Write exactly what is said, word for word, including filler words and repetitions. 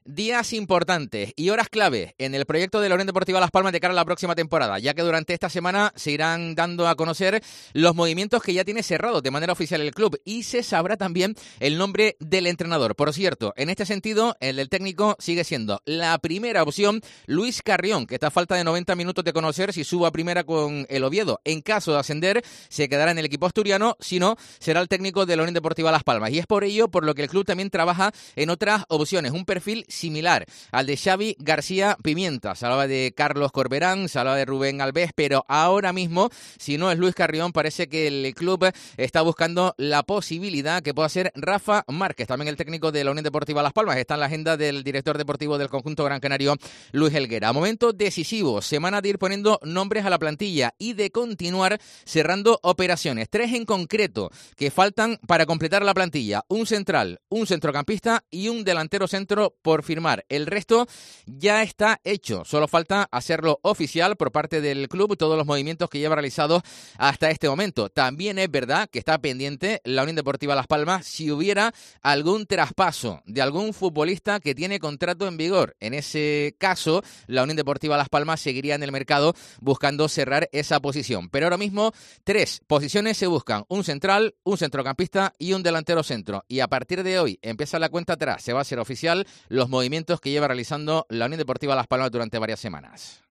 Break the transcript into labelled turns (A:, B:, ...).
A: días importantes y horas clave en el proyecto de la Unión Deportiva Las Palmas de cara a la próxima temporada, ya que durante esta semana se irán dando a conocer los movimientos que ya tiene cerrados de manera oficial el club y se sabrá también el nombre del entrenador. Por cierto, en este sentido, el del técnico sigue siendo la primera opción Luis Carrión, que está a falta de noventa minutos de conocer si sube a primera con el Oviedo. En caso de ascender, se quedará en el equipo asturiano, si no, será el técnico de la Unión Deportiva Las Palmas. Y es por ello por lo que el club también trabaja en otras opciones, un perfil similar al de Xavi García Pimienta. Se hablaba de Carlos Corberán, se hablaba de Rubén Alves, pero ahora mismo, si no es Luis Carrión, parece que el club está buscando la posibilidad que pueda ser Rafa Márquez, también el técnico de la Unión Deportiva Las Palmas. Está en la agenda del director deportivo del conjunto gran canario, Luis Helguera. Momento decisivo, semana de ir poniendo nombres a la plantilla y de continuar cerrando operaciones. Tres en concreto que faltan para completar la plantilla. Un central, un centrocampista y un delantero centro por firmar. El resto ya está hecho. Solo falta hacerlo oficial por parte del club, todos los movimientos que lleva realizados hasta este momento. También es verdad que está pendiente la Unión Deportiva Las Palmas si hubiera algún traspaso de algún futbolista que tiene contrato en vigor. En ese caso, la Unión Deportiva Las Palmas seguiría en el mercado buscando cerrar esa posición. Pero ahora mismo, tres posiciones se buscan. Un central, un centrocampista y un delantero centro. Y a partir de hoy empieza la cuenta atrás. Se va a hacer oficial los movimientos que lleva realizando la Unión Deportiva Las Palmas durante varias semanas.